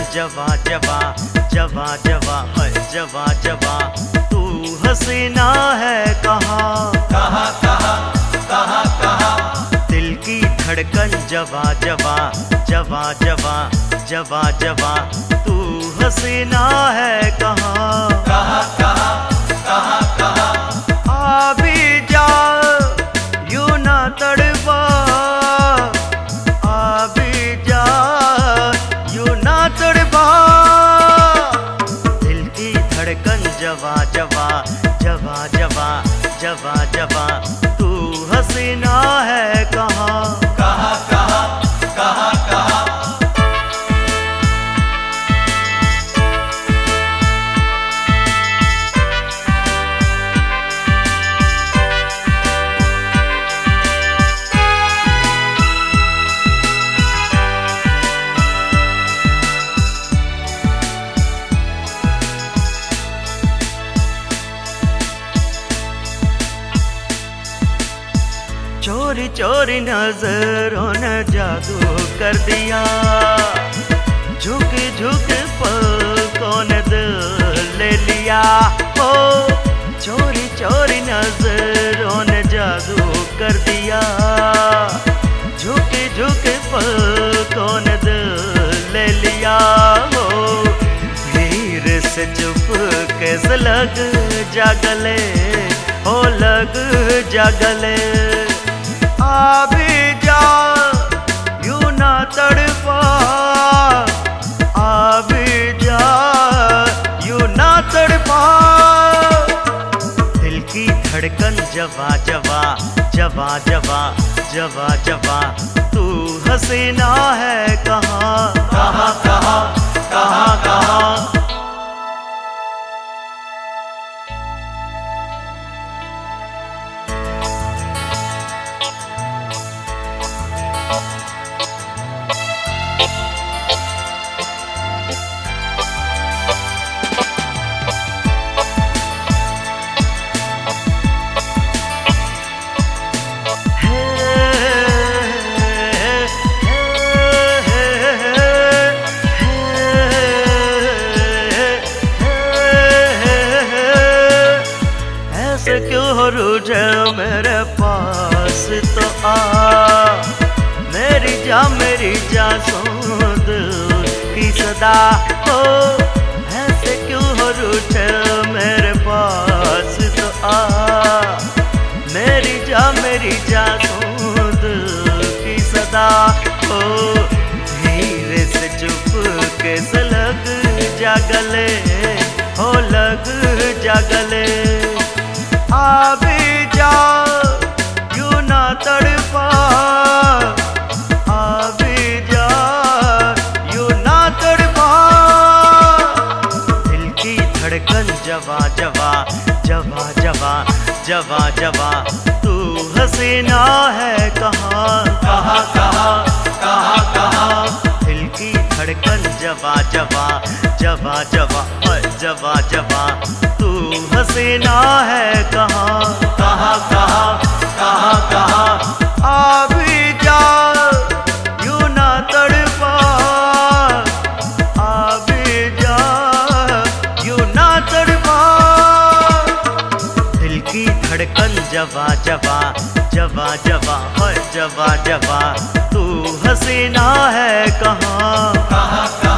जवा जवा जवा जवा है जवा जवा, तू हसीना है कहाँ कहाँ कहाँ कहाँ कहाँ। दिल की धड़कन जवा जवा जवा जवा जवा जवा, तू हसीना है कहाँ कहाँ कहाँ कहाँ कहाँ। आ भी जा यूं ना तड़पा, आ भी जा यूं ना तड़पा, दिल की धड़कन जवा जवा जवा जवा जवा जवा, तू हसीना है कहाँ कहाँ कहाँ कहाँ कहाँ। चोरी चोरी नजरों ने जादू कर दिया, झुक झुक पलकों ने दिल ले लिया। ओ चोरी चोरी नजरों ने जादू कर दिया, झुक झुक पलकों ने दिल ले लिया। ओ धीरे से चुप कैसे लग जा गले, ओ लग जा गले। आ भी जा यूं ना तड़पा, आ भी जा यूं ना तड़पा, दिल की धड़कन जवा जवा जवा जवा जवा जवा, तू हसीना है कहाँ कहाँ कहाँ कहाँ कहाँ। क्यों रुझे मेरे पास तो आ, मेरी जा सुन दिल की सदा। हो ऐसे क्यों रुझे मेरे पास तो आ, मेरी जा सुन दिल की सदा। हो धीरे से चुप कैसे लग जा गले, हो लग जा गले। आ भी जा यूं ना तड़पा, आ भी जा यूं ना तड़पा, दिल की धड़कन जवा जवा जवा जवा जवा जवा, तू हसीना है कहाँ कहाँ कहाँ कहाँ कहाँ। दिल की धड़कन जवा जवा जवा जवा जवा जवा, तू हसीना है कहाँ कहाँ कहाँ कहाँ कहाँ। आ भी जा यूं ना तड़पा, आ भी जा यूं ना तड़पा, दिल की धड़कन जवा जवा जवा जवा जवा जवा, तू हसीना है कहाँ कहाँ कहाँ।